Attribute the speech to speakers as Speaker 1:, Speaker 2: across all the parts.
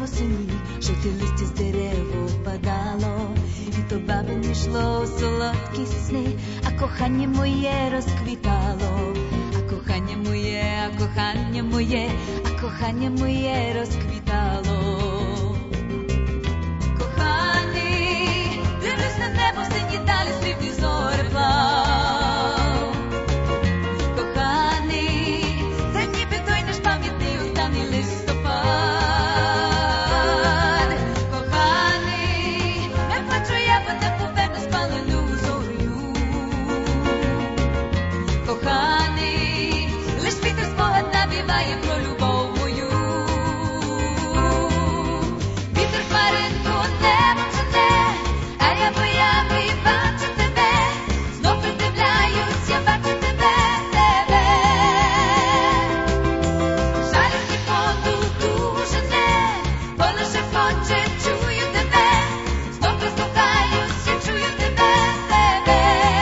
Speaker 1: осені, жовті листя з дерев опадало, і то бабине йшло у солодкі сни, а кохання моє розквітало, а кохання моє, а кохання моє, а кохання моє розквітало. Коханий, дивлюсь на небо, в сині далі срібні зореплав. Коханий, це ніби той наш пам'ятний останній листопад. Коханий, не плачу я, бо не поверну спалену зорю. Коханий, лиш вітер спогад навіває про любов мою. Вітер хмаринку небо чуне, а я боявий бачу тебе. Знов придивляюсь, я бачу тебе, тебе. Жалюсь воду жене, бо лише хоче, чую тебе. Знов прислухаюсь, я чую тебе, тебе.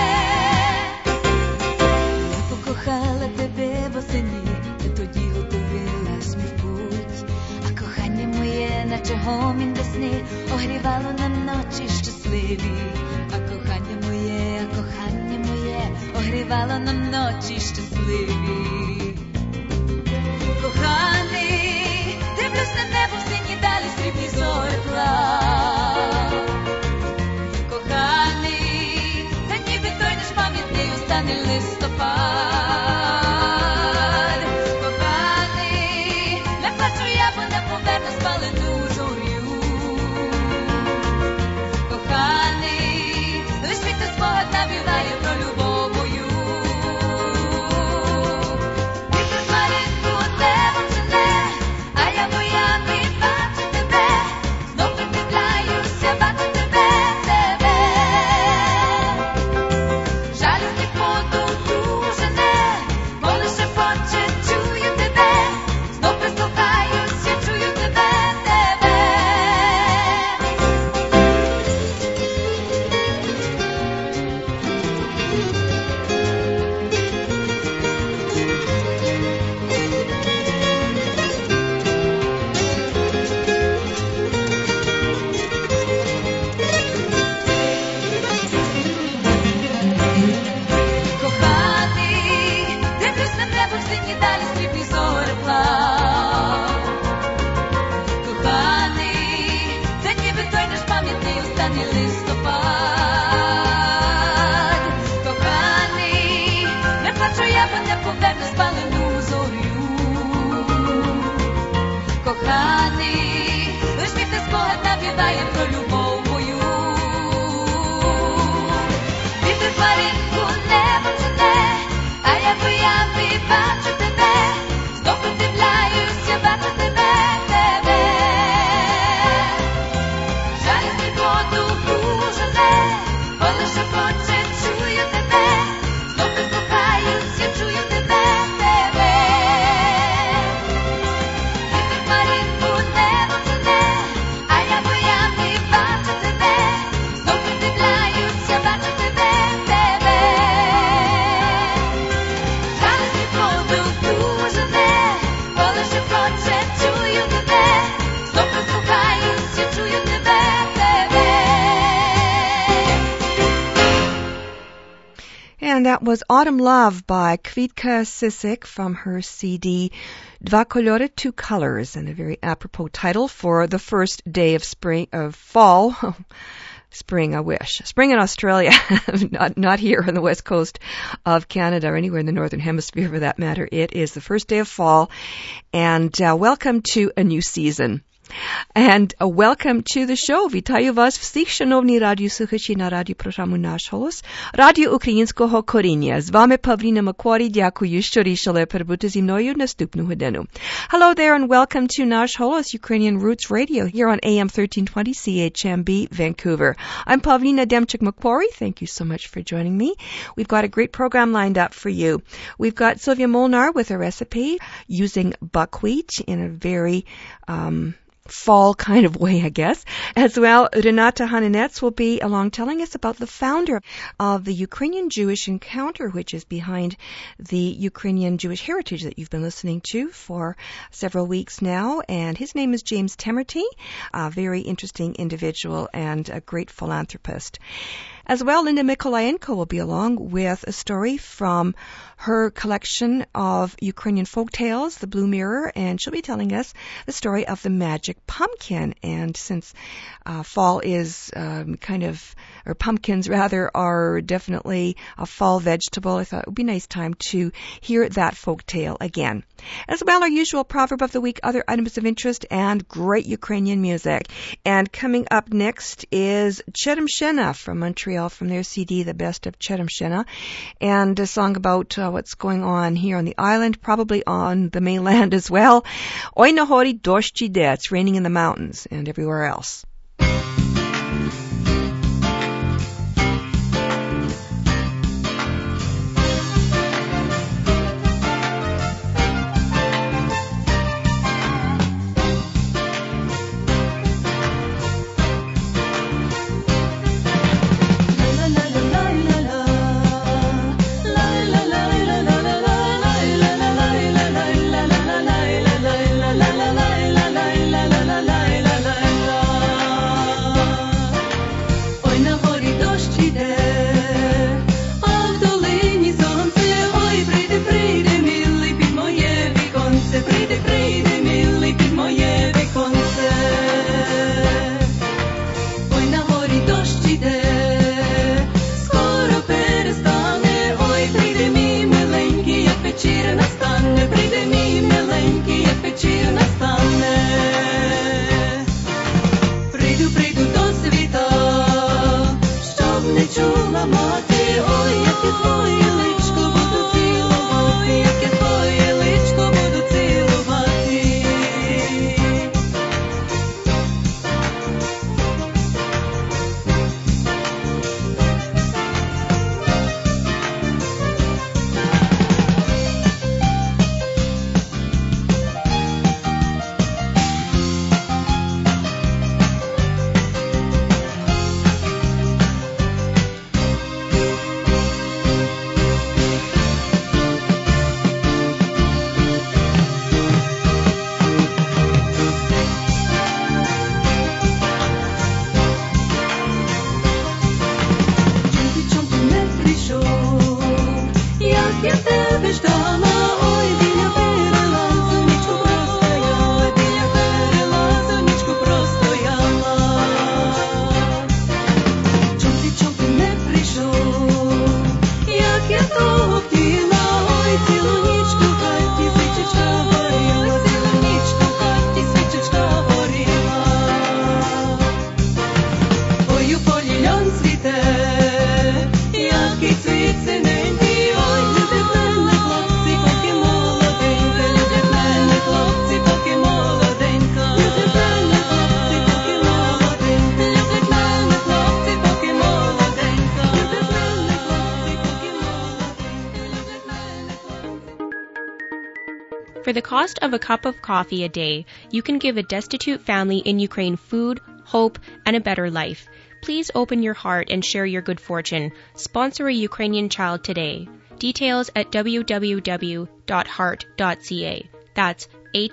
Speaker 1: Я покохала тебе восени, ти тоді готувалась мій путь. А кохання моє, наче гомін весни, огрівало нам ночі щасливі. А кохання моє, огрівало нам ночі щасливі. Коханий, дивлюсь на небо, в сині далі срібні зореплав. Коханий, це ніби той наш пам'ятний останній листопад. Коханий, не плачу я, бо не поверну спалену зорю. Коханий, лиш вітер спогад навіває про любов мою. Вітер хмаринку небо жене, а я боявий бачу тебе. Знов придивляюся, бачу тебе, тебе. Жалюсь воду жене, бо лише хоче, чую тебе. Знов прислухаюсь, я чую тебе, тебе. Коханий, дивлюсь на небо, в сині далі срібні зореплав. Коханий, це ніби той наш пам'ятний останній листопад. Коханий, не плачу я, бо не поверну спалену зорю. Коханий, лиш вітер спогад навіває про любов мою. Вітер хмаринку небо жене, а я боявий бачу тебе. Знов придивляюсь, я бачу тебе, тебе. Жалюсь воду жене, бо лише хоче, чую тебе. Знов прислухаюсь, я чую тебе, тебе. Вітер хмаринку небо жене, а я боявий бачу тебе. Знов придивляюсь, я бачу тебе, тебе. Жалюсь воду жене, бо лише хоче, чую тебе. Знов прислухаюсь, я чую тебе, тебе.
Speaker 2: And that was Autumn Love by Kvitka Sisik from her CD Dva Kolory, Two Colors, and a very apropos title for the first day of fall. Spring, I wish. Spring in Australia, not here on the west coast of Canada or anywhere in the northern hemisphere for that matter. It is the first day of fall, and welcome to a new season. And welcome to the show. Вітаю вас всіх, шановні радіослухачі на радіопрограму «Наш голос», радіо українського коріння. З вами Павліна Макварі. Дякую, що рішили перебути зі мною наступну годину. Hello there and welcome to «Наш голос», Ukrainian Roots Radio, here on AM 1320 CHMB, Vancouver. I'm Pavlina Demchik-Macquarie. Thank you so much for joining me. We've got a great program lined up for you. We've got Sylvia Molnar with a recipe using buckwheat in a very fall kind of way, I guess. As well, Renata Hananets will be along telling us about the founder of the Ukrainian Jewish Encounter, which is behind the Ukrainian Jewish Heritage that you've been listening to for several weeks now. And his name is James Temerty, a very interesting individual and a great philanthropist. As well, Linda Mikolayenko will be along with a story from her collection of Ukrainian folk tales, The Blue Mirror, and she'll be telling us the story of the magic pumpkin. And since fall is pumpkins rather are definitely a fall vegetable, I thought it would be a nice time to hear that folk tale again. As well, our usual proverb of the week, other items of interest, and great Ukrainian music. And coming up next is Cheremshena from Montreal, from their CD, The Best of Cheremshena, and a song about what's going on here on the island, probably on the mainland as well. Oi nahori doshch ide, it's raining in the mountains and everywhere else.
Speaker 3: For the cost of a cup of coffee a day, you can give a destitute family in Ukraine food, hope, and a better life. Please open your heart and share your good fortune. Sponsor a Ukrainian child today. Details at www.heart.ca. That's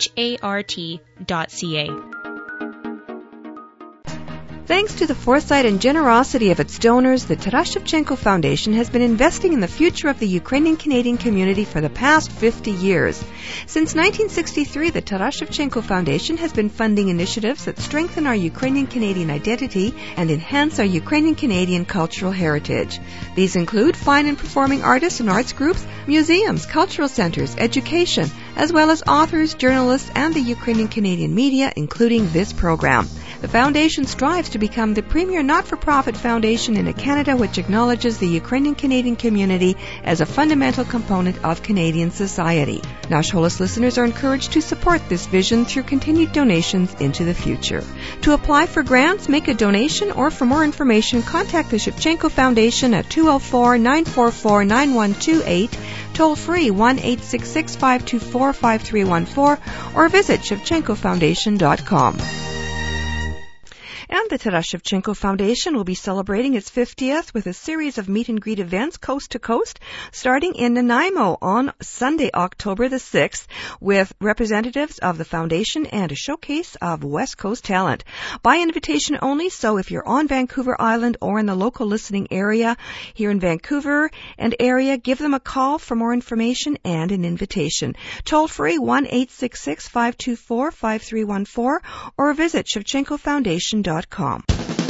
Speaker 3: HART.ca.
Speaker 2: Thanks to the foresight and generosity of its donors, the Taras Shevchenko Foundation has been investing in the future of the Ukrainian Canadian community for the past 50 years. Since 1963, the Taras Shevchenko Foundation has been funding initiatives that strengthen our Ukrainian Canadian identity and enhance our Ukrainian Canadian cultural heritage. These include fine and performing artists and arts groups, museums, cultural centers, education, as well as authors, journalists, and the Ukrainian Canadian media, including this program. The foundation strives to become the premier not-for-profit foundation in a Canada which acknowledges the Ukrainian Canadian community as a fundamental component of Canadian society. Nash Holos listeners are encouraged to support this vision through continued donations into the future. To apply for grants, make a donation, or for more information, contact the Shevchenko Foundation at 204-944-9128, toll free 1-866-524-5314, or visit ShevchenkoFoundation.com. And the Taras Shevchenko Foundation will be celebrating its 50th with a series of meet and greet events coast to coast, starting in Nanaimo on Sunday, October the 6th, with representatives of the foundation and a showcase of West Coast talent. By invitation only, so if you're on Vancouver Island or in the local listening area here in Vancouver and area, give them a call for more information and an invitation. Toll free 1-866-524-5314 or visit ShevchenkoFoundation.com.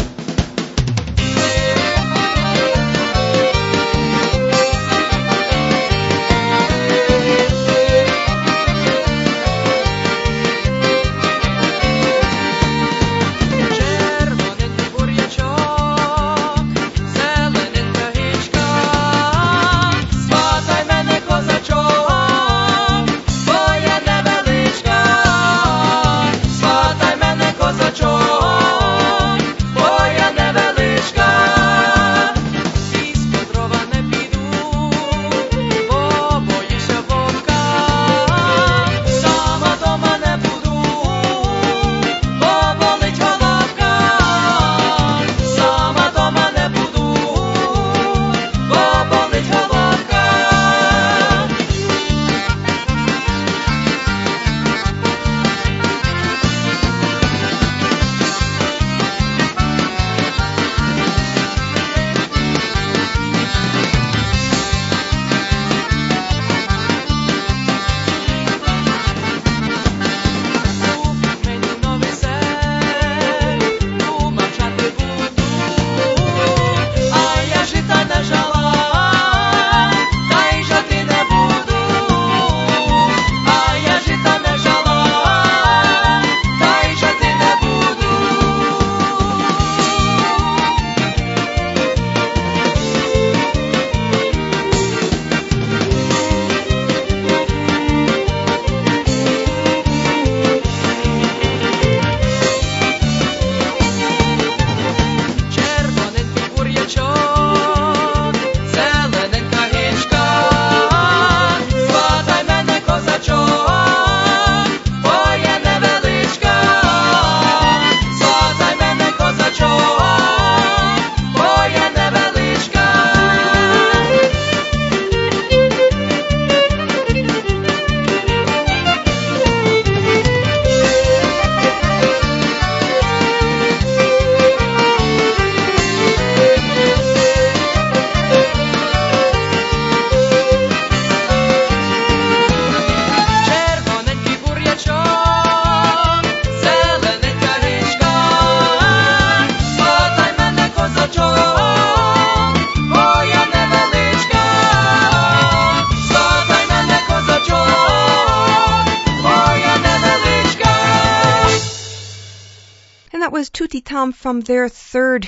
Speaker 2: Tutti Tom from their third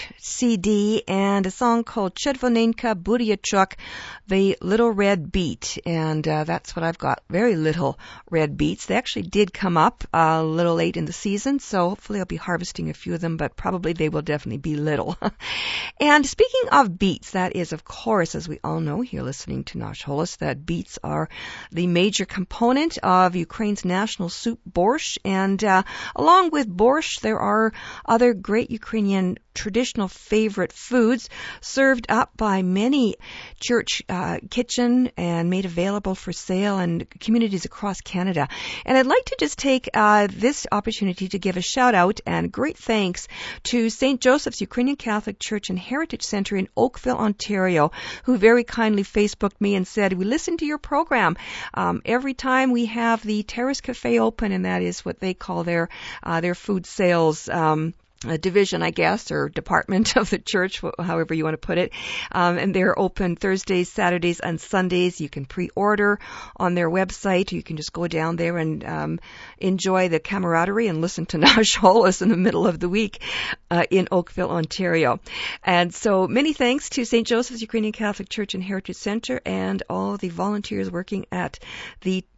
Speaker 2: CD and a song called Chervonenka Buryachok, the Little Red Beet. And that's what I've got, very little red beets. They actually did come up a little late in the season, so hopefully I'll be harvesting a few of them, but probably they will definitely be little. And speaking of beets, that is, of course, as we all know here listening to Nash Holos, that beets are the major component of Ukraine's national soup, borscht. And along with borscht, there are other great Ukrainian traditional favorite foods served up by many church kitchen and made available for sale in communities across Canada. And I'd like to just take this opportunity to give a shout out and great thanks to St. Joseph's Ukrainian Catholic Church and Heritage Center in Oakville, Ontario, who very kindly Facebooked me and said, we listen to your program every time we have the Terrace Cafe open, and that is what they call their food sales division, I guess, or department of the church, however you want to put it. And they're open Thursdays, Saturdays, and Sundays. You can pre-order on their website. You can just go down there and enjoy the camaraderie and listen to Nash Holos in the middle of the week in Oakville, Ontario. And so many thanks to St. Joseph's Ukrainian Catholic Church and Heritage Center and all the volunteers working at the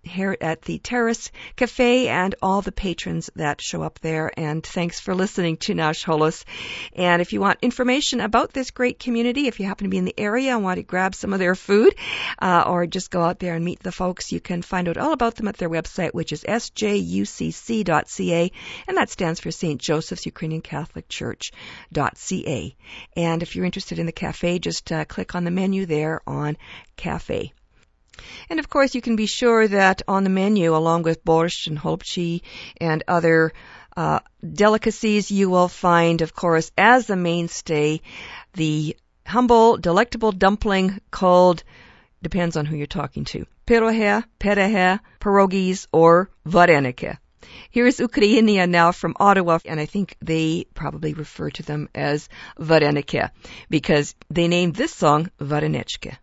Speaker 2: here at the Terrace Cafe and all the patrons that show up there. And thanks for listening to Nash Holos. And if you want information about this great community, if you happen to be in the area and want to grab some of their food or just go out there and meet the folks, you can find out all about them at their website, which is sjucc.ca, and that stands for St. Joseph's Ukrainian Catholic Church.ca. And if you're interested in the cafe, just click on the menu there on Cafe. And of course, you can be sure that on the menu, along with borscht and holubchi and other delicacies, you will find, of course, as the mainstay, the humble, delectable dumpling called, depends on who you're talking to, pyrohe, perehe, pierogies, or vareniki. Here's Ukrainia now from Ottawa, and I think they probably refer to them as vareniki because they named this song Varenechki.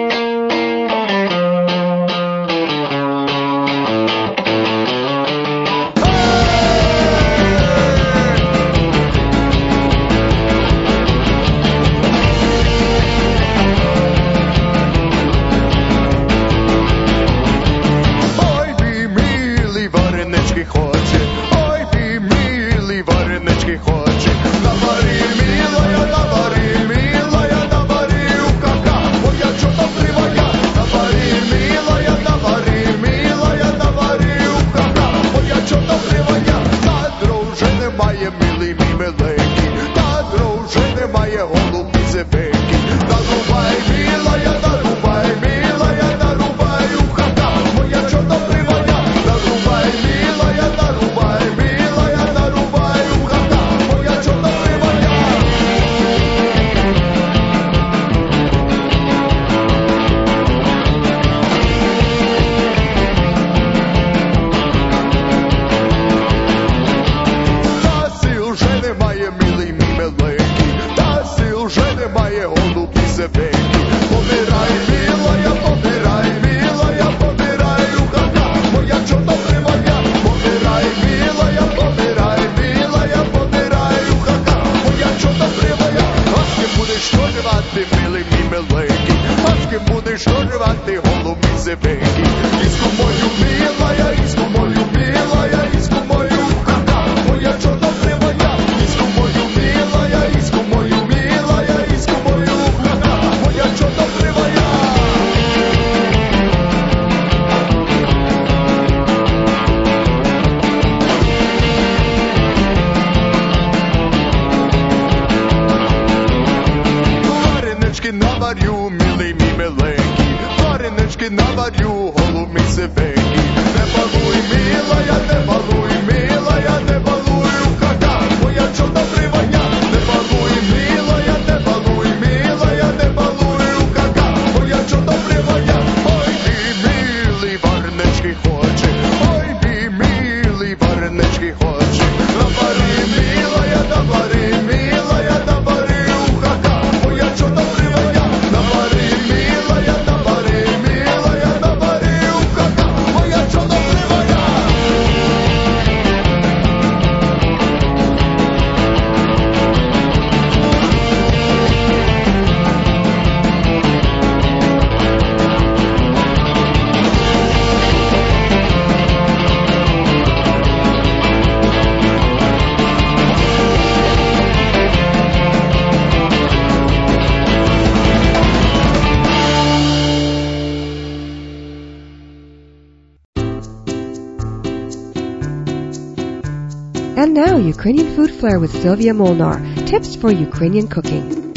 Speaker 4: And now, Ukrainian Food Flair with Sylvia Molnar. Tips for Ukrainian cooking.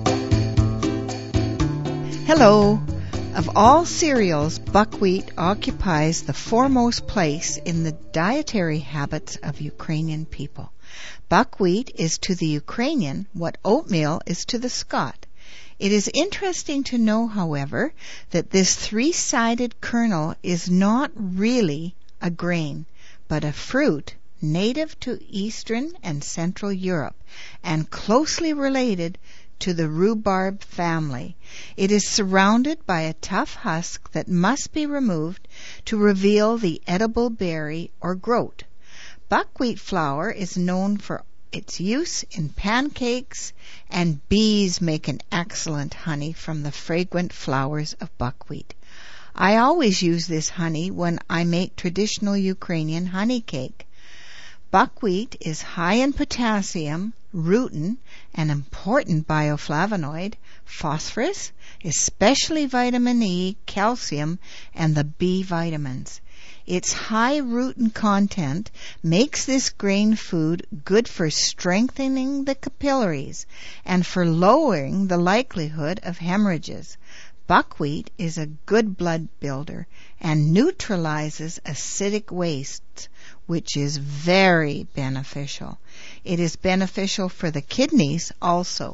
Speaker 5: Hello. Of all cereals, buckwheat occupies the foremost place in the dietary habits of Ukrainian people. Buckwheat is to the Ukrainian what oatmeal is to the Scot. It is interesting to know, however, that this three-sided kernel is not really a grain, but a fruit native to Eastern and Central Europe and closely related to the rhubarb family. It is surrounded by a tough husk that must be removed to reveal the edible berry or groat. Buckwheat flour is known for its use in pancakes, and bees make an excellent honey from the fragrant flowers of buckwheat. I always use this honey when I make traditional Ukrainian honey cake. Buckwheat is high in potassium, rutin, an important bioflavonoid, phosphorus, especially vitamin E, calcium, and the B vitamins. Its high rutin content makes this grain food good for strengthening the capillaries and for lowering the likelihood of hemorrhages. Buckwheat is a good blood builder and neutralizes acidic wastes, which is very beneficial. It is beneficial for the kidneys also.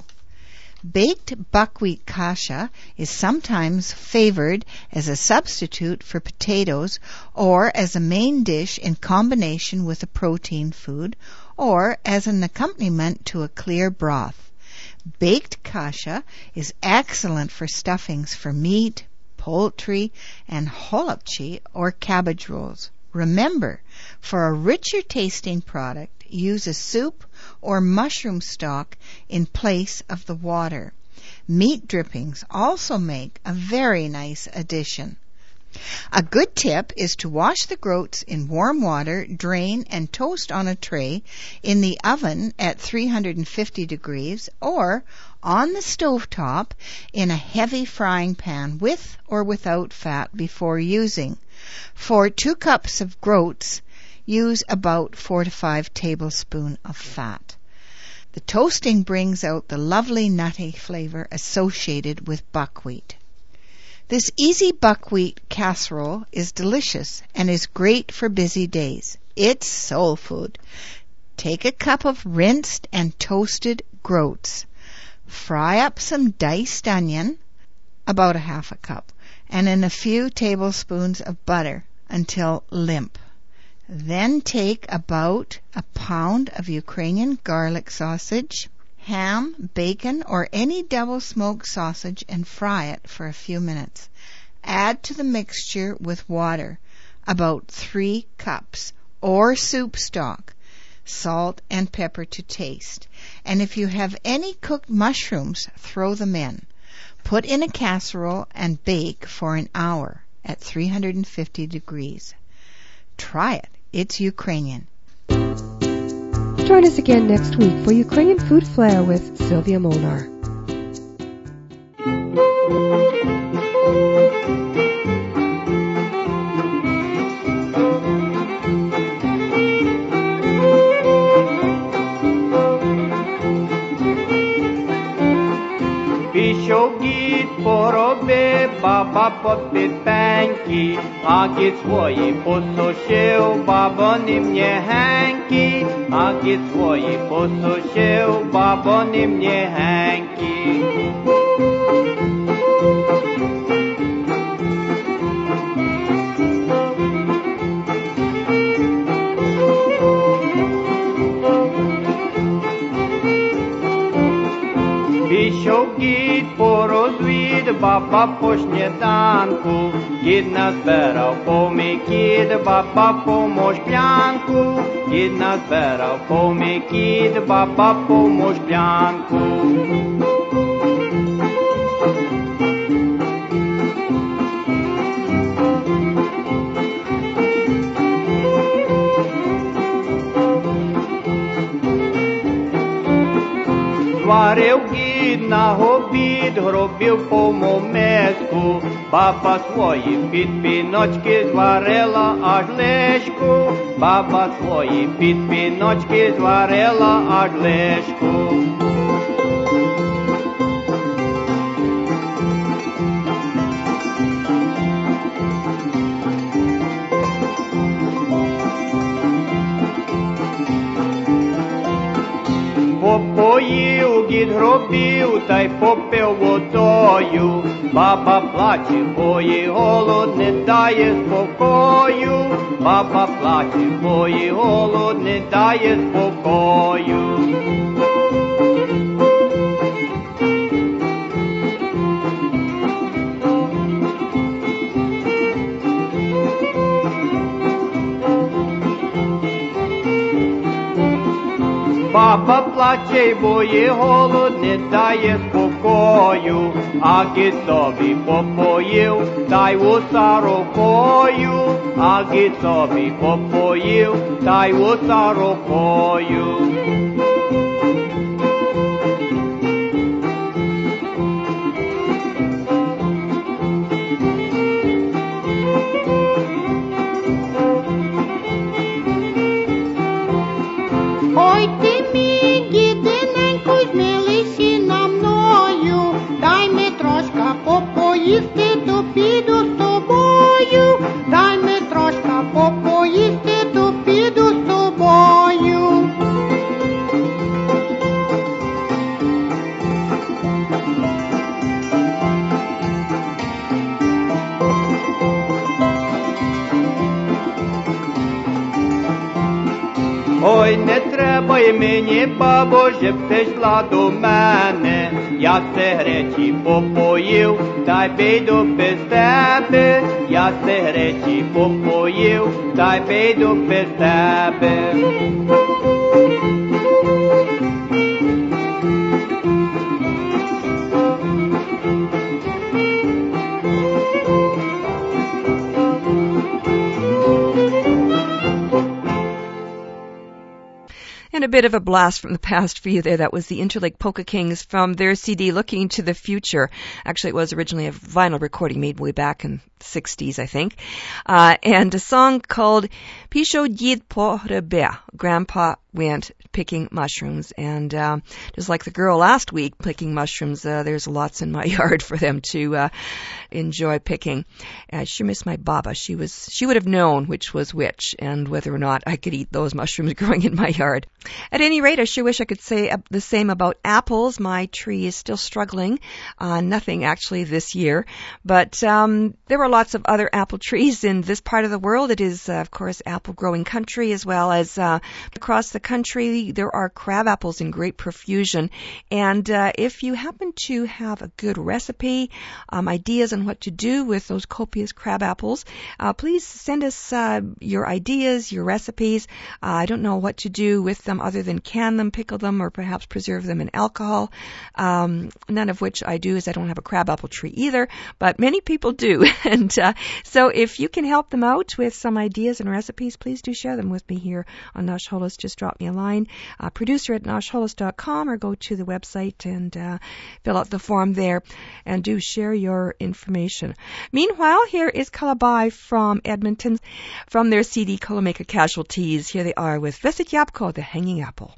Speaker 5: Baked buckwheat kasha is sometimes favored as a substitute for potatoes or as a main dish in combination with a protein food or as an accompaniment to a clear broth. Baked kasha is excellent for stuffings for meat, poultry, and holopchi or cabbage rolls. Remember, for a richer tasting product, use a soup or mushroom stock in place of the water. Meat drippings also make a very nice addition. A good tip is to wash the groats in warm water, drain, and toast on a tray in the oven at 350 degrees or on the stovetop in a heavy frying pan with or without fat before using. For 2 cups of groats, use about 4 to 5 tablespoons of fat. The toasting brings out the lovely nutty flavor associated with buckwheat. This easy buckwheat casserole is delicious and is great for busy days. It's soul food. Take a cup of rinsed and toasted groats. Fry up some diced onion, about a half a cup, and in a few tablespoons of butter until limp. Then take about a pound of Ukrainian garlic sausage, ham, bacon, or any double-smoked sausage and fry it for a few minutes. Add to the mixture with water, about 3 cups, or soup stock, salt and pepper to taste. And if you have any cooked mushrooms, throw them in. Put in a casserole and bake for an hour at 350 degrees. Try it. It's Ukrainian.
Speaker 4: Join us again next week for Ukrainian Food Flair with Sylvia Molnar.
Speaker 6: Пішов дід по роби, баба попід пеньки, а кіт свої посушив, бабо не м'ягенькі, а кіт свої посушив, бабо не м'ягенькі. Пішов дід по розвід, баба по сніданку, дід назбирав повний кіт, баба по мошклянку, дід назбирав повний кіт, баба по мошклянку. Зварив дід на обід, гробів повну миску, баба свої підпіночки зварила аж лишку, баба свої підпіночки зварила аж лишку. Попоїв дід гробів та й попив водою, баба плаче, бо їй голод не дає спокою, баба плаче, бо їй голод не дає спокою. Баба плаче, бо їй голод не дає спокою. спокою, а собі попоїв, та й вуса рукою, а собі попоїв, та й вуса рукою.
Speaker 7: Ой, ти мій дідиненько, змилися на мною, дай ми трошка попоїсти, то піду з тобою, дай ми трошка попоїсти, то піду з тобою.
Speaker 6: Ой, не треба й мені, бабо, щоб ти йшла до мене. Я сигареті попоїв, та й піду без тебе. Я сигареті попоїв, та й піду без тебе.
Speaker 2: And a bit of a blast from the past for you there. That was the Interlake Polka Kings from their CD, Looking to the Future. Actually, it was originally a vinyl recording made way back in the 60s, I think. And a song called Pisho Yid Po Rebe. Grandpa went picking mushrooms. And just like the girl last week picking mushrooms, there's lots in my yard for them to enjoy picking. I sure miss my Baba. She would have known which was which and whether or not I could eat those mushrooms growing in my yard. At any rate, I sure wish I could say the same about apples. My tree is still struggling. Nothing actually this year. But there are lots of other apple trees in this part of the world. It is, of course, apple growing country, as well as across the country there are crab apples in great profusion. And if you happen to have a good recipe, ideas on what to do with those copious crab apples, please send us your ideas, your recipes. I don't know what to do with them other than can them, pickle them, or perhaps preserve them in alcohol. None of which I do, as I don't have a crab apple tree either, but many people do. And so if you can help them out with some ideas and recipes, please do share them with me here on Nash Holos. Just drop me a line, producer at nashholos.com, or go to the website and fill out the form there and do share your information. Meanwhile, here is Kalabai from Edmonton from their CD Kolomeka Casualties. Here they are with Vesit Yapko, The Hanging Apple.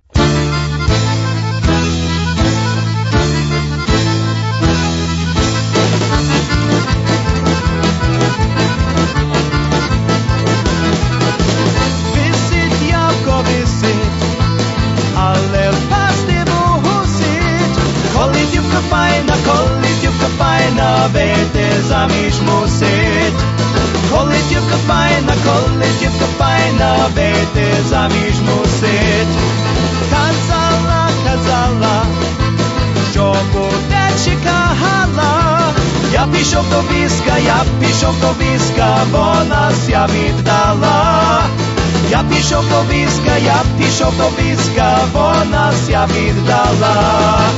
Speaker 8: Ale pastivo husit, kolidjuvka fajna, vete zamíž musit. Kolidjuvka fajna, vete zamíž musit. Kazala, що буде чекала. Я пішов до війська, вона ся віддала. Я пішов до війська, вона ся віддала.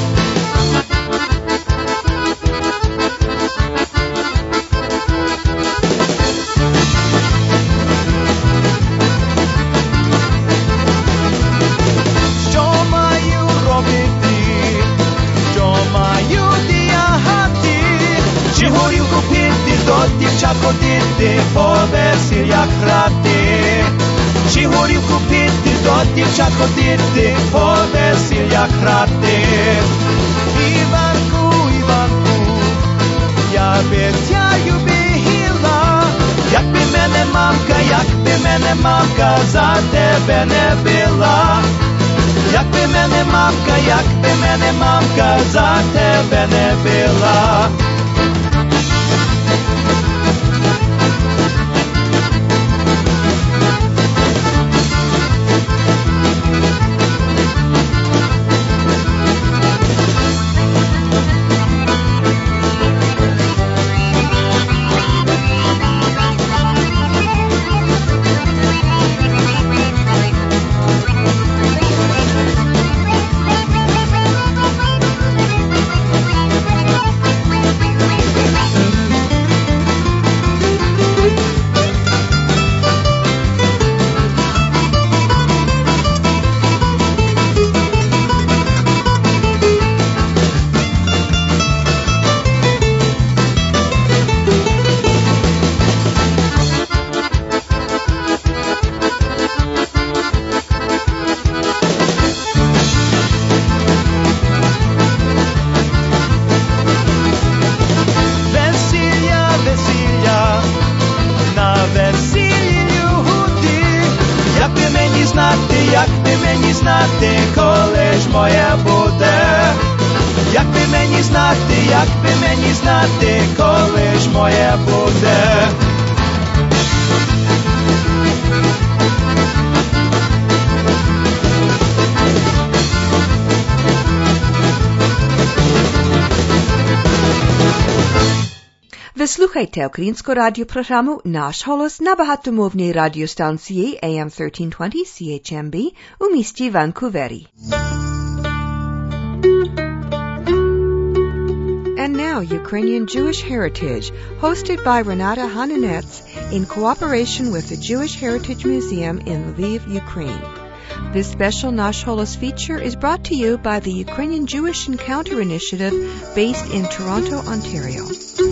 Speaker 8: Що маю робити? Що маю діяти? Чи горілку пити, до дівчат ходити, по весіллях грати? Чи горілку пити, до дівчат ходити, по весіллях грати? Іванку, я обіцяю бігіла, якби мене мамка за тебе не била. Якби мене мамка за тебе не била. знати, коли ж моє буде. Якби мені знати, коли ж моє буде.
Speaker 2: Ви слухайте українську радіопрограму «Наш голос» на багатомовній радіостанції AM 1320 CHMB у місті Ванкувері. And now, Ukrainian Jewish Heritage, hosted by Renata Hananetz in cooperation with the Jewish Heritage Museum in Lviv, Ukraine. This special Nash Holos feature is brought to you by the Ukrainian Jewish Encounter Initiative based in Toronto, Ontario.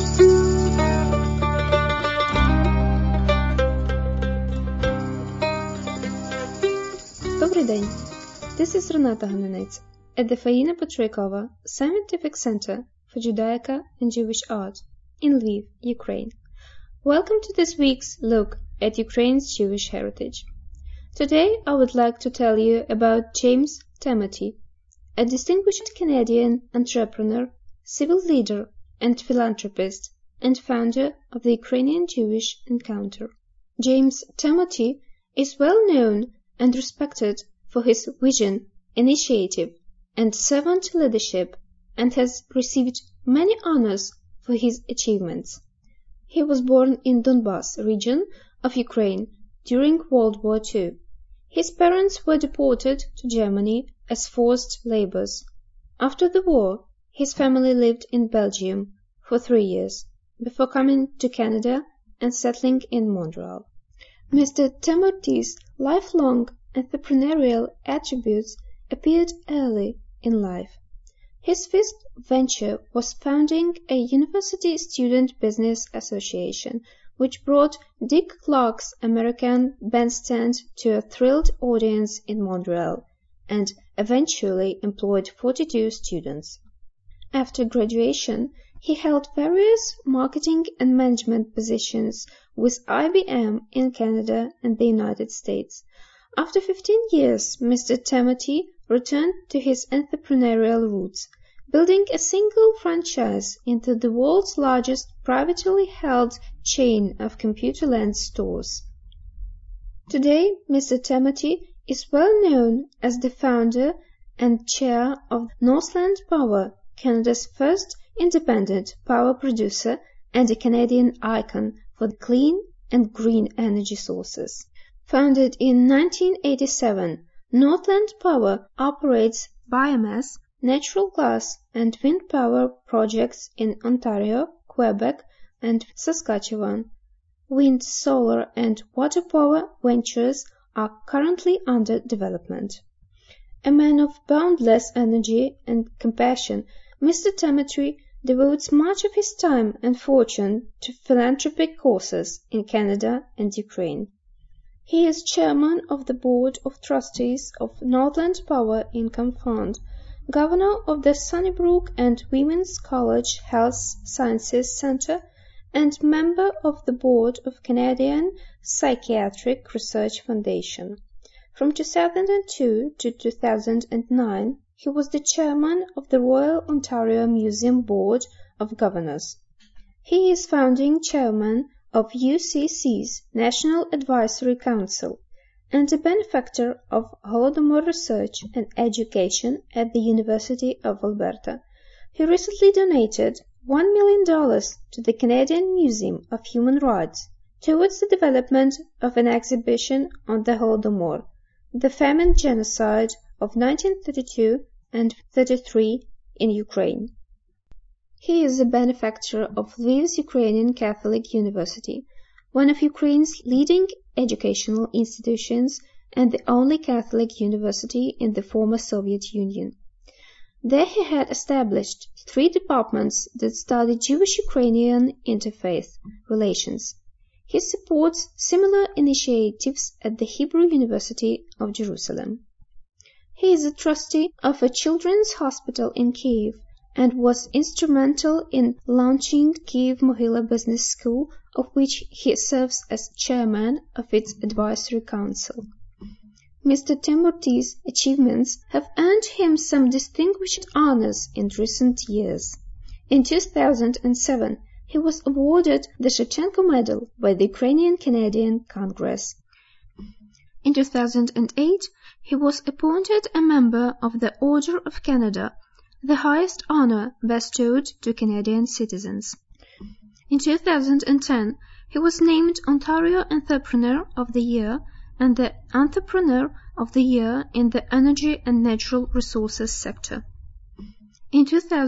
Speaker 9: Добрий день. This is Renata Hananetz at the Faina Petrikova Scientific Center for Judaica and Jewish Art in Lviv, Ukraine. Welcome to this week's look at Ukraine's Jewish heritage. Today I would like to tell you about James Timothy, a distinguished Canadian entrepreneur, civil leader, and philanthropist, and founder of the Ukrainian Jewish Encounter. James Timothy is well known and respected for his vision, initiative, and servant leadership, and has received many honors for his achievements. He was born in Donbas region of Ukraine during World War II. His parents were deported to Germany as forced laborers. After the war, his family lived in Belgium for 3 years, before coming to Canada and settling in Montreal. Mr. Timothy's lifelong entrepreneurial attributes appeared early in life. His first venture was founding a university student business association, which brought Dick Clark's American Bandstand to a thrilled audience in Montreal, and eventually employed 42 students. After graduation, he held various marketing and management positions with IBM in Canada and the United States. After 15 years, Mr. Timothy returned to his entrepreneurial roots, building a single franchise into the world's largest privately held chain of Computerland stores. Today, Mr. Timothy is well known as the founder and chair of Northland Power, Canada's first independent power producer and a Canadian icon for clean and green energy sources. Founded in 1987, Northland Power operates biomass, natural gas, and wind power projects in Ontario, Quebec, and Saskatchewan. Wind, solar, and water power ventures are currently under development. A man of boundless energy and compassion, Mr. Timothy devotes much of his time and fortune to philanthropic causes in Canada and Ukraine. He is chairman of the Board of Trustees of Northland Power Income Fund, governor of the Sunnybrook and Women's College Health Sciences Center, and member of the board of Canadian Psychiatric Research Foundation. From 2002 to 2009, he was the chairman of the Royal Ontario Museum Board of Governors. He is founding chairman of UCC's National Advisory Council and a benefactor of Holodomor research and education at the University of Alberta. He recently donated $1 million to the Canadian Museum of Human Rights towards the development of an exhibition on the Holodomor, the famine genocide of 1932 and 33 in Ukraine. He is a benefactor of Lviv's Ukrainian Catholic University, one of Ukraine's leading educational institutions and the only Catholic university in the former Soviet Union. There he had established 3 departments that study Jewish-Ukrainian interfaith relations. He supports similar initiatives at the Hebrew University of Jerusalem. He is a trustee of a children's hospital in Kyiv and was instrumental in launching Kyiv Mohila Business School, of which he serves as chairman of its advisory council. Mr. Timurty's achievements have earned him some distinguished honors in recent years. In 2007, he was awarded the Shevchenko Medal by the Ukrainian-Canadian Congress. In 2008, he was appointed a member of the Order of Canada, the highest honor bestowed to Canadian citizens. In 2010, he was named Ontario Entrepreneur of the Year and the Entrepreneur of the Year in the Energy and Natural Resources sector. In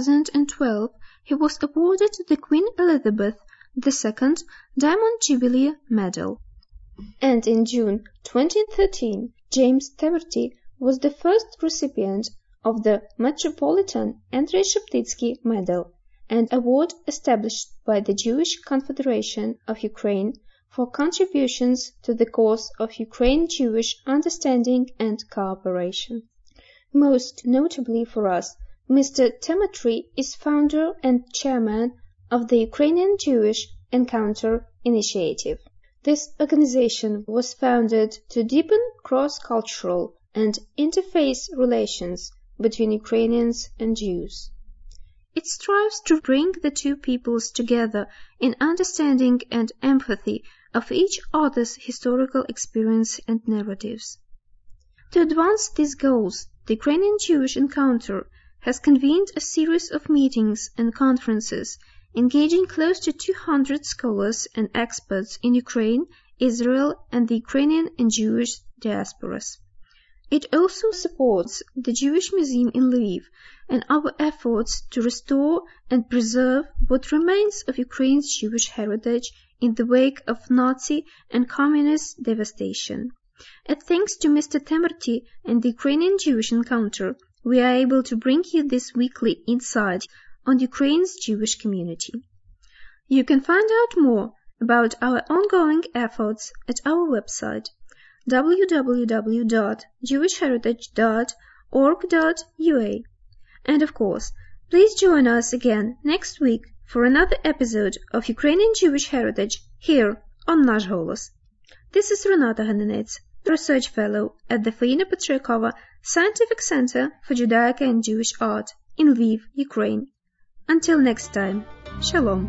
Speaker 9: 2012, he was awarded the Queen Elizabeth II Diamond Jubilee Medal. And in June 2013, James Timurty was the first recipient of the Metropolitan Andrei Sheptytsky Medal, an award established by the Jewish Confederation of Ukraine for contributions to the cause of Ukraine-Jewish understanding and cooperation. Most notably for us, Mr. Timurty is founder and chairman of the Ukrainian Jewish Encounter Initiative. This organization was founded to deepen cross-cultural and interfaith relations between Ukrainians and Jews. It strives to bring the two peoples together in understanding and empathy of each other's historical experience and narratives. To advance these goals, the Ukrainian Jewish Encounter has convened a series of meetings and conferences engaging close to 200 scholars and experts in Ukraine, Israel, and the Ukrainian and Jewish diasporas. It also supports the Jewish Museum in Lviv and our efforts to restore and preserve what remains of Ukraine's Jewish heritage in the wake of Nazi and Communist devastation. And thanks to Mr. Timurty and the Ukrainian Jewish Encounter, we are able to bring you this weekly insight on Ukraine's Jewish community. You can find out more about our ongoing efforts at our website www.jewishheritage.org.ua. And of course, please join us again next week for another episode of Ukrainian Jewish Heritage here on Nash Golos. This is Renata Hanenets, Research Fellow at the Faina Petryakova Scientific Center for Judaica and Jewish Art in Lviv, Ukraine. Until next time, Shalom.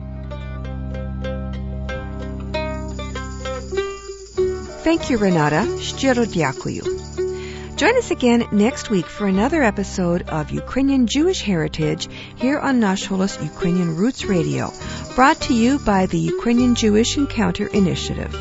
Speaker 2: Thank you, Renata. Щиро дякую. Join us again next week for another episode of Ukrainian Jewish Heritage here on Nash Golos Ukrainian Roots Radio, brought to you by the Ukrainian Jewish Encounter Initiative.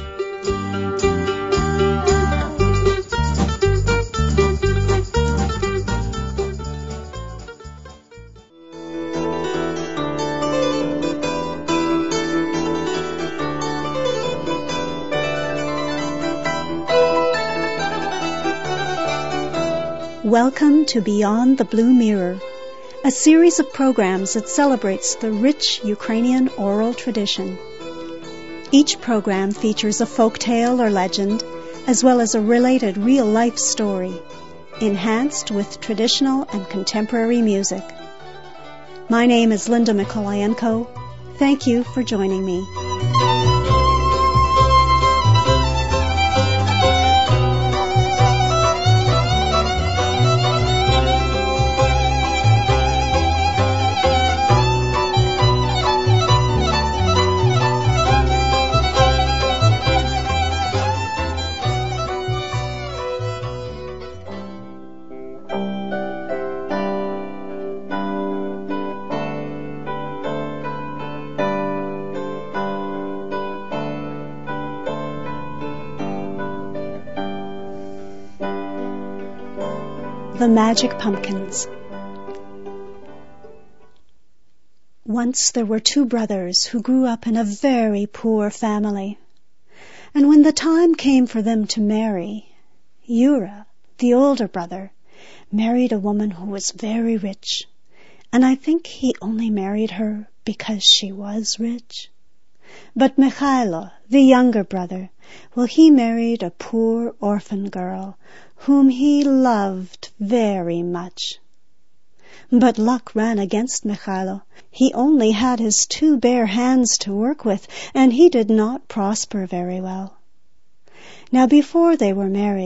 Speaker 10: Welcome to Beyond the Blue Mirror, a series of programs that celebrates the rich Ukrainian oral tradition. Each program features a folk tale or legend, as well as a related real-life story, enhanced with traditional and contemporary music. My name is Linda Mikolayenko. Thank you for joining me. The Magic Pumpkins. Once there were two brothers who grew up in a very poor family. And when the time came for them to marry, Yura, the older brother, married a woman who was very rich. And I think he only married her because she was rich. But Mikhailo, the younger brother, well, he married a poor orphan girl whom he loved very much. But luck ran against Mikhailo. He only had his two bare hands to work with, and he did not prosper very well. Now before they were married,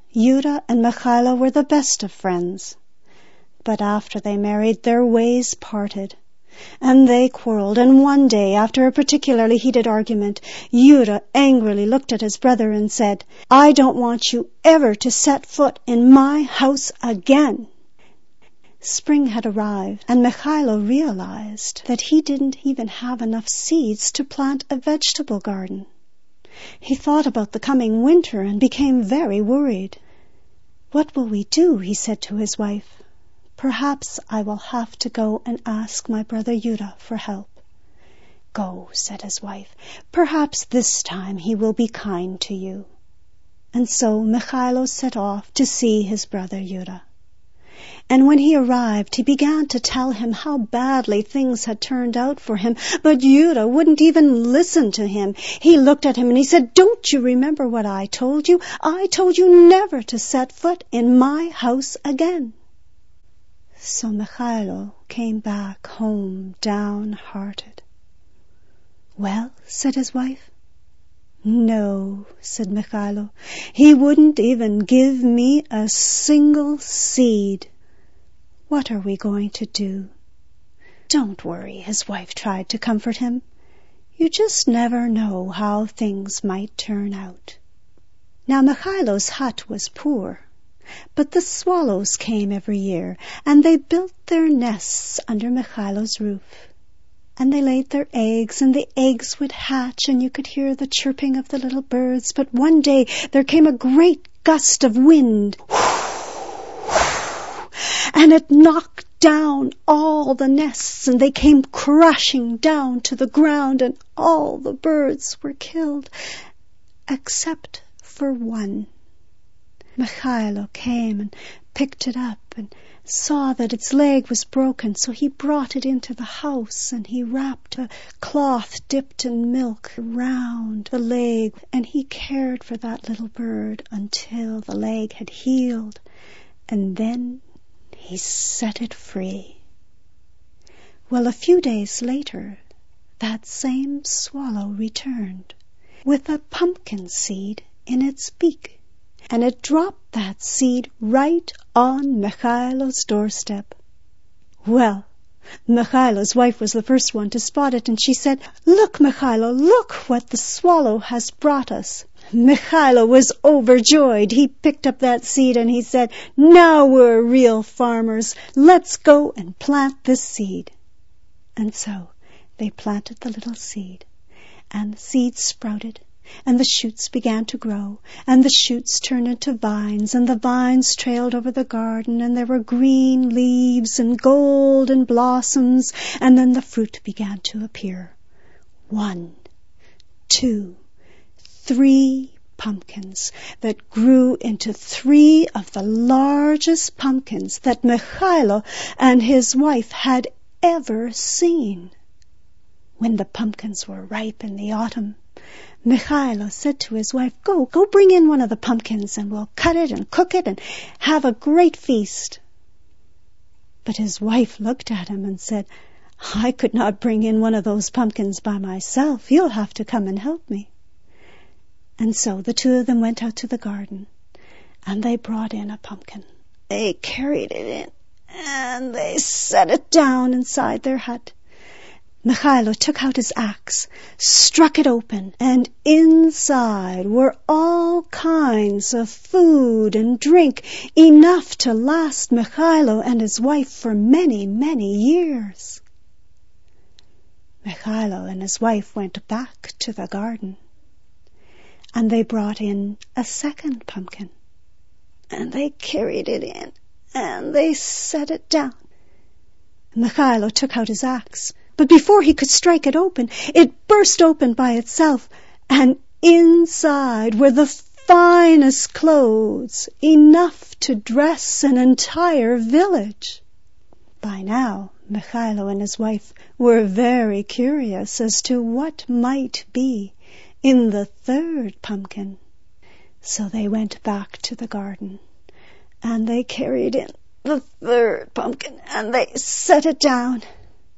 Speaker 10: Yuda and Michailo were the best of friends. But after they married, their ways parted, and they quarreled, and one day, after a particularly heated argument, Yuda angrily looked at his brother and said, "I don't want you ever to set foot in my house again." Spring had arrived, and Michailo realized that he didn't even have enough seeds to plant a vegetable garden. He thought about the coming winter and became very worried. "What will we do?" he said to his wife. "Perhaps I will have to go and ask my brother Yuda for help." "Go," said his wife. "Perhaps this time he will be kind to you." And so Michailo set off to see his brother Yuda. And when he arrived, he began to tell him how badly things had turned out for him. But Yuda wouldn't even listen to him. He looked at him and he said, "Don't you remember what I told you? I told you never to set foot in my house again." So Michailo came back home downhearted. "Well," said his wife. "No," said Michailo. "He wouldn't even give me a single seed. What are we going to do?" "Don't worry," his wife tried to comfort him. "You just never know how things might turn out." Now Michailo's hut was poor, but the swallows came every year, and they built their nests under Michailo's roof. And they laid their eggs, and the eggs would hatch, and you could hear the chirping of the little birds. But one day there came a great gust of wind, and it knocked down all the nests, and they came crashing down to the ground, and all the birds were killed, except for one. Michailo came and picked it up and saw that its leg was broken, so he brought it into the house, and he wrapped a cloth dipped in milk round the leg, and he cared for that little bird until the leg had healed, and then he set it free. Well, a few days later, that same swallow returned with a pumpkin seed in its beak, and it dropped that seed right on Michailo's doorstep. Well, Michailo's wife was the first one to spot it, and she said, "Look, Michailo, look what the swallow has brought us." Michailo was overjoyed. He picked up that seed and he said, "Now we're real farmers. Let's go and plant this seed." And so they planted the little seed, and the seed sprouted, and the shoots began to grow, and the shoots turned into vines, and the vines trailed over the garden, and there were green leaves and golden blossoms, and then the fruit began to appear. 1, 2, 3 pumpkins that grew into 3 of the largest pumpkins that Michailo and his wife had ever seen. When the pumpkins were ripe in the autumn, Michailo said to his wife, Go bring in one of the pumpkins, and we'll cut it and cook it and have a great feast." But his wife looked at him and said, "I could not bring in one of those pumpkins by myself. You'll have to come and help me." And so the two of them went out to the garden, and they brought in a pumpkin. They carried it in, and they set it down inside their hut. Michailo took out his axe, struck it open, and inside were all kinds of food and drink, enough to last Michailo and his wife for many, many years. Michailo and his wife went back to the garden, and they brought in a second pumpkin, and they carried it in, and they set it down. Michailo took out his axe, but before he could strike it open, it burst open by itself, and inside were the finest clothes, enough to dress an entire village. By now, Michailo and his wife were very curious as to what might be in the third pumpkin. So they went back to the garden, and they carried in the third pumpkin, and they set it down.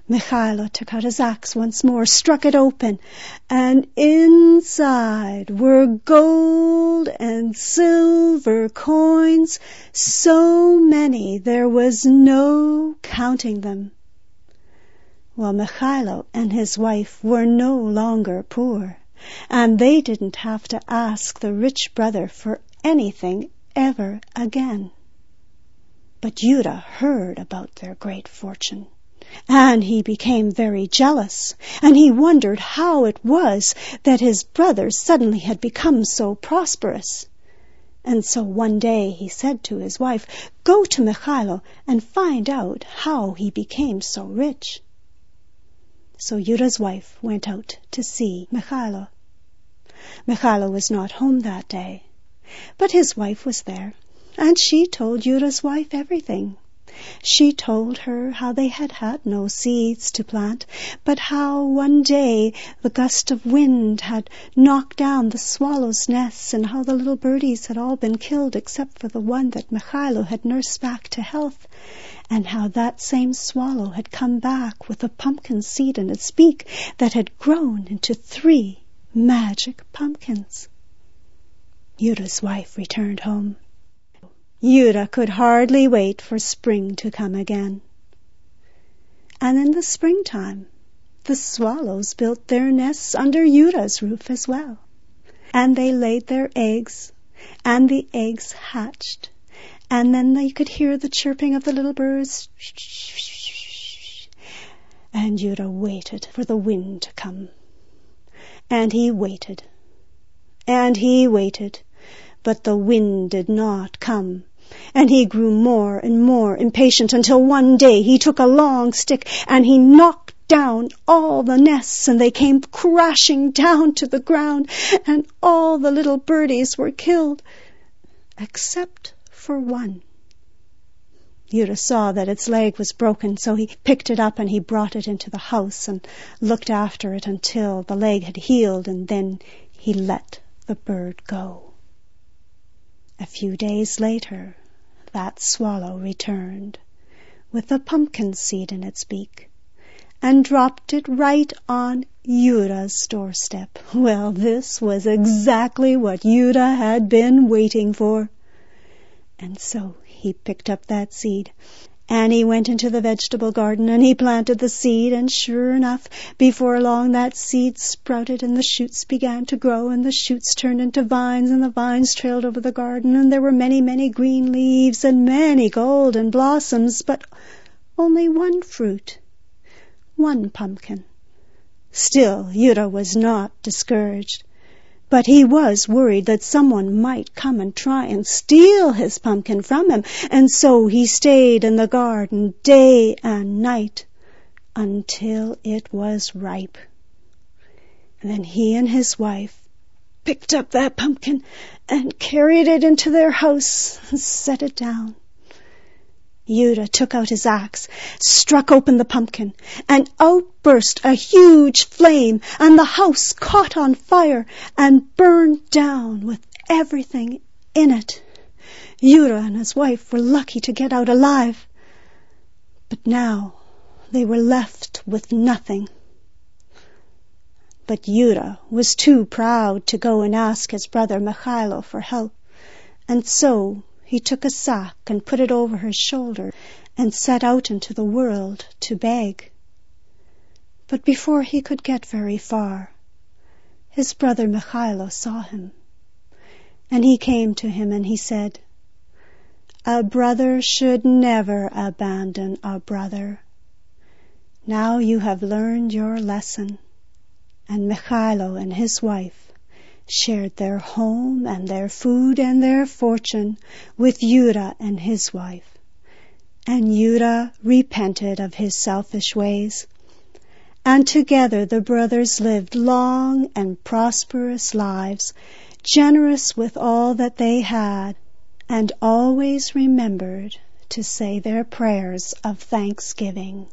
Speaker 10: Michailo took out his axe once more, struck it open, and inside were gold and silver coins, so many there was no counting them. Well, Michailo and his wife were no longer poor, and they didn't have to ask the rich brother for anything ever again. But Yura heard about their great fortune, and he became very jealous, and he wondered how it was that his brother suddenly had become so prosperous. And so one day he said to his wife, "Go to Michailo and find out how he became so rich." So Yura's wife went out to see Michailo. Michailo was not home that day, but his wife was there, and she told Yura's wife everything. She told her how they had had no seeds to plant, but how one day the gust of wind had knocked down the swallows' nests, and how the little birdies had all been killed except for the one that Michailo had nursed back to health, and how that same swallow had come back with a pumpkin seed in its beak that had grown into 3 magic pumpkins. Yura's wife returned home. Yura could hardly wait for spring to come again. And in the springtime, the swallows built their nests under Yura's roof as well. And they laid their eggs, and the eggs hatched, and then you could hear the chirping of the little birds. And Yura waited for the wind to come. And he waited, and he waited, but the wind did not come. And he grew more and more impatient until one day he took a long stick and he knocked down all the nests, and they came crashing down to the ground, and all the little birdies were killed, except for one. Yura saw that its leg was broken, so he picked it up and he brought it into the house and looked after it until the leg had healed, and then he let the bird go. A few days later, that swallow returned with a pumpkin seed in its beak and dropped it right on Yura's doorstep. Well, this was exactly what Yura had been waiting for. And so he picked up that seed, and he went into the vegetable garden, and he planted the seed, and sure enough, before long that seed sprouted, and the shoots began to grow, and the shoots turned into vines, and the vines trailed over the garden, and there were many, many green leaves, and many golden blossoms, but only one fruit, one pumpkin. Still, Yura was not discouraged, but he was worried that someone might come and try and steal his pumpkin from him, and so he stayed in the garden day and night until it was ripe. And then he and his wife picked up that pumpkin and carried it into their house and set it down. Yura took out his axe, struck open the pumpkin, and out burst a huge flame, and the house caught on fire and burned down with everything in it. Yura and his wife were lucky to get out alive, but now they were left with nothing. But Yura was too proud to go and ask his brother Michailo for help, and so he took a sack and put it over his shoulder and set out into the world to beg. But before he could get very far, his brother Michailo saw him, and he came to him and he said, "A brother should never abandon a brother. Now you have learned your lesson." And Michailo and his wife shared their home and their food and their fortune with Yura and his wife. And Yura repented of his selfish ways, and together the brothers lived long and prosperous lives, generous with all that they had, and always remembered to say their prayers of thanksgiving.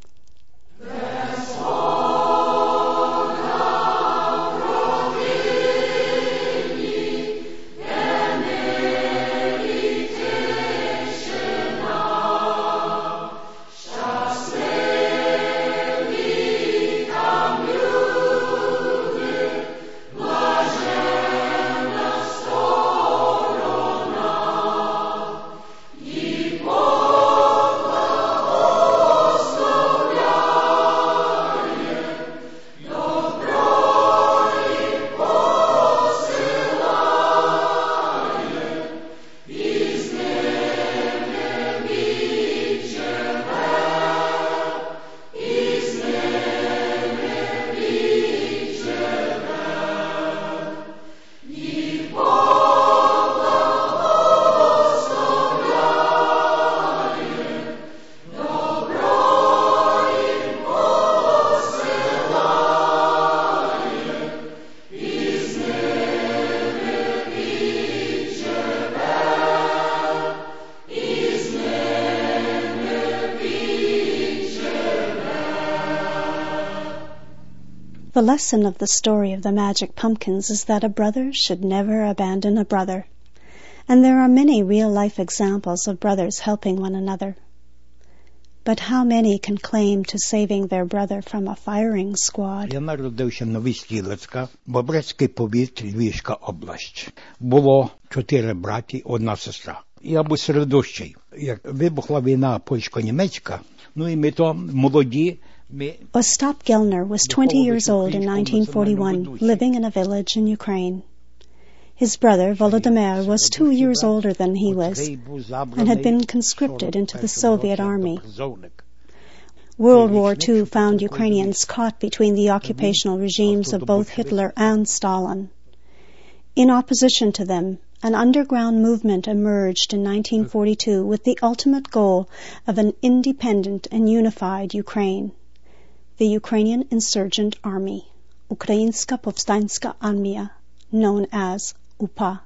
Speaker 10: The lesson of the story of the Magic Pumpkins is that a brother should never abandon a brother, and there are many real-life examples of brothers helping one another. But how many can claim to saving their brother from a firing squad?
Speaker 11: Я народився на Вістілецька, Бобрецький повіт, Львівська область. Було 4 браті, 1 сестра. Я був середущий. Як вибухла війна польсько-німецька, і ми то молоді.
Speaker 10: Ostap Gelner was 20 years old in 1941, living in a village in Ukraine. His brother, Volodymyr, was 2 years older than he was and had been conscripted into the Soviet army. World War II found Ukrainians caught between the occupational regimes of both Hitler and Stalin. In opposition to them, an underground movement emerged in 1942 with the ultimate goal of an independent and unified Ukraine. The Ukrainian Insurgent Army, Ukrainska Povstanska Armia, known as UPA.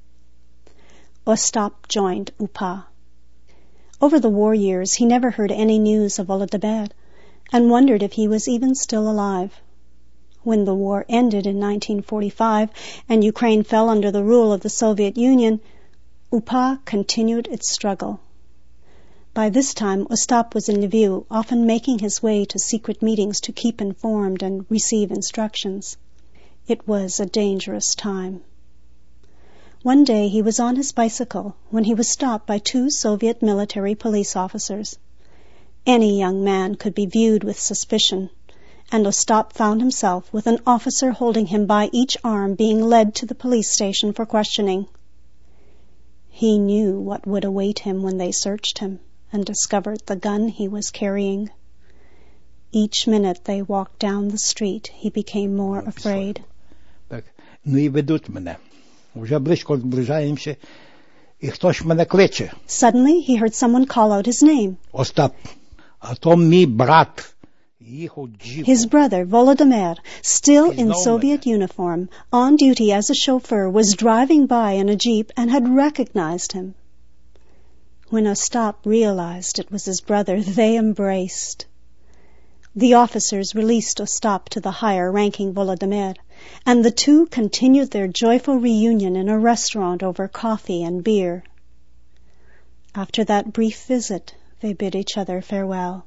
Speaker 10: Ostap joined UPA. Over the war years, he never heard any news of Volodymyr and wondered if he was even still alive. When the war ended in 1945 and Ukraine fell under the rule of the Soviet Union, UPA continued its struggle. By this time, Ostap was in Lviv, often making his way to secret meetings to keep informed and receive instructions. It was a dangerous time. One day he was on his bicycle when he was stopped by 2 Soviet military police officers. Any young man could be viewed with suspicion, and Ostap found himself with an officer holding him by each arm being led to the police station for questioning. He knew what would await him when they searched him and discovered the gun he was carrying. Each minute they walked down the street, he became more afraid.
Speaker 11: І ведуть мене. Вже близько зближаємося, і хтось мене кличе.
Speaker 10: Suddenly he heard someone call out his name.
Speaker 11: Остап, а то мій брат.
Speaker 10: His brother, Volodymyr, still in Soviet uniform, on duty as a chauffeur, was driving by in a jeep and had recognized him. When Ostap realized it was his brother, they embraced. The officers released Ostap to the higher-ranking Volodymyr, and the two continued their joyful reunion in a restaurant over coffee and beer. After that brief visit, they bid each other farewell.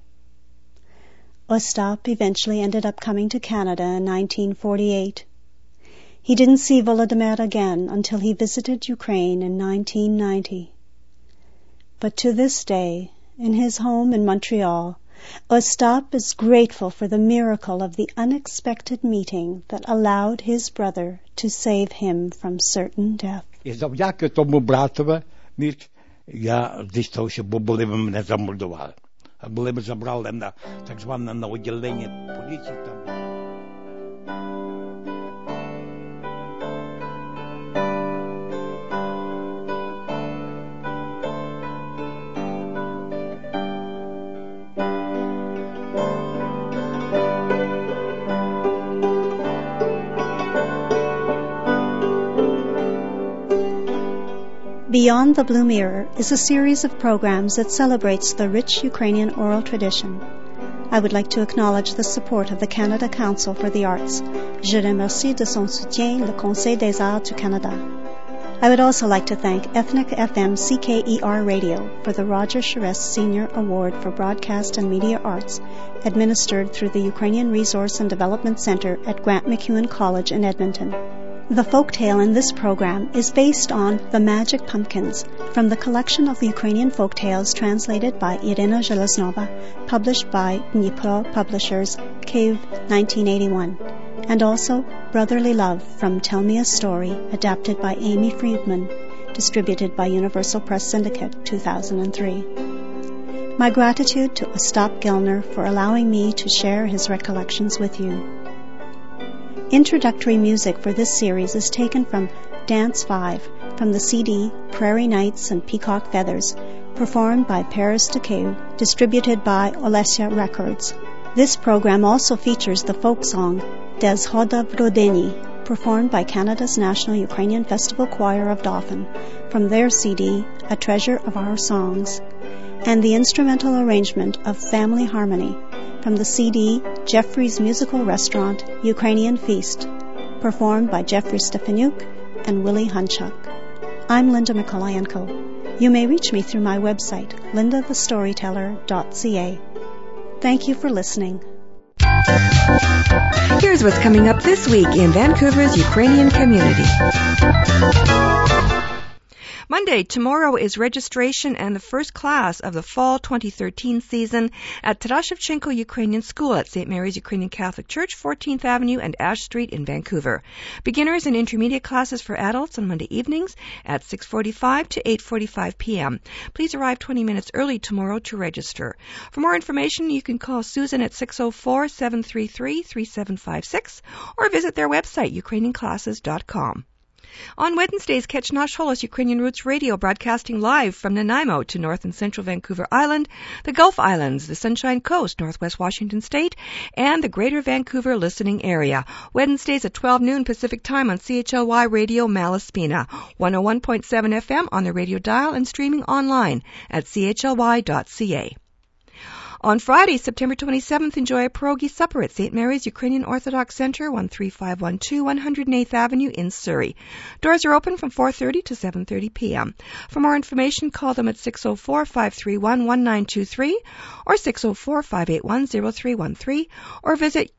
Speaker 10: Ostap eventually ended up coming to Canada in 1948. He didn't see Volodymyr again until he visited Ukraine in 1990. But to this day, in his home in Montreal, Ostap is grateful for the miracle of the unexpected meeting that allowed his brother to save him from certain death.
Speaker 11: І завдяки тому братове, я дістався, бо були б мене замордували. А були б забрали на так зване на відділення поліції там.
Speaker 10: Beyond the Blue Mirror is a series of programs that celebrates the rich Ukrainian oral tradition. I would like to acknowledge the support of the Canada Council for the Arts. Je remercie de son soutien le Conseil des Arts du Canada. I would also like to thank Ethnic FM CKER Radio for the Roger Charest Senior Award for Broadcast and Media Arts, administered through the Ukrainian Resource and Development Center at Grant MacEwan College in Edmonton. The folktale in this program is based on The Magic Pumpkins, from the collection of Ukrainian folktales translated by Irina Zheleznova, published by Dnipro Publishers, Kyiv, 1981, and also Brotherly Love from Tell Me a Story, adapted by Amy Friedman, distributed by Universal Press Syndicate, 2003. My gratitude to Ostap Gelner for allowing me to share his recollections with you. Introductory music for this series is taken from Dance 5 from the CD Prairie Nights and Peacock Feathers, performed by Paris de Kyiv, distributed by Olesya Records. This program also features the folk song Des Hoda Vrodeni, performed by Canada's National Ukrainian Festival Choir of Dauphin, from their CD A Treasure of Our Songs, and the instrumental arrangement of Family Harmony, from the CD Jeffrey's Musical Restaurant, Ukrainian Feast, performed by Jeffrey Stefanuk and Willie Hunchuk. I'm Linda Mikolayenko. You may reach me through my website, lindathestoryteller.ca. Thank you for listening.
Speaker 2: Here's what's coming up this week in Vancouver's Ukrainian community. Monday, tomorrow is registration and the first class of the fall 2013 season at Tarashevchenko Ukrainian School at St. Mary's Ukrainian Catholic Church, 14th Avenue and Ash Street in Vancouver. Beginners and intermediate classes for adults on Monday evenings at 6:45 to 8:45 p.m. Please arrive 20 minutes early tomorrow to register. For more information, you can call Susan at 604-733-3756 or visit their website, ukrainianclasses.com. On Wednesdays, catch Nash Holos Ukrainian Roots Radio broadcasting live from Nanaimo to North and Central Vancouver Island, the Gulf Islands, the Sunshine Coast, Northwest Washington State, and the Greater Vancouver listening area. Wednesdays at 12 noon Pacific Time on CHLY Radio Malaspina, 101.7 FM on the radio dial and streaming online at chly.ca. On Friday, September 27th, enjoy a pierogi supper at St. Mary's Ukrainian Orthodox Center, 13512 108th Avenue in Surrey. Doors are open from 4:30 to 7:30 p.m. For more information, call them at 604-531-1923 or 604-581-0313 or visit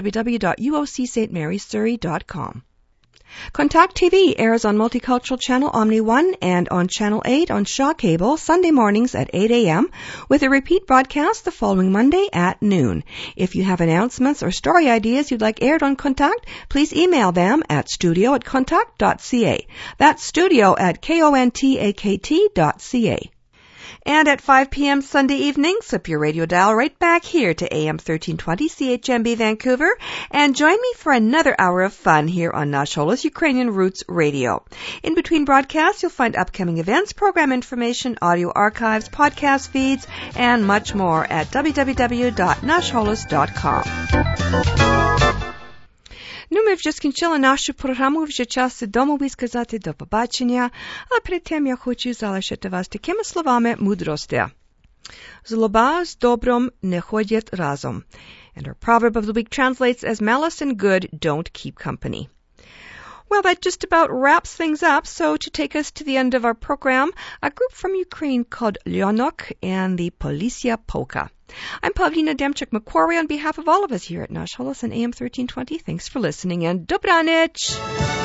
Speaker 2: www.uocstmaryssurrey.com. Contact TV airs on Multicultural Channel Omni 1 and on Channel 8 on Shaw Cable Sunday mornings at 8 a.m. with a repeat broadcast the following Monday at noon. If you have announcements or story ideas you'd like aired on Contact, please email them at studio@contact.ca. That's studio@kontakt.ca. And at 5 p.m. Sunday evening, slip your radio dial right back here to AM 1320 CHMB Vancouver and join me for another hour of fun here on Nash Holos Ukrainian Roots Radio. In between broadcasts, you'll find upcoming events, program information, audio archives, podcast feeds, and much more at www.nashholos.com. Ну, ми вже скінчили нашу програму, вже час додому сказати до побачення, але перед тим я хочу залишити вас такими словами мудрості. Злоба з добром не ходять разом. And our proverb of the week translates as malice and good don't keep company. Well, that just about wraps things up. So to take us to the end of our program, a group from Ukraine called Lyonok and the Policia Polka. I'm Pavlina Demchuk-McQuarrie on behalf of all of us here at Nash Holos and AM 1320. Thanks for listening and dobranich!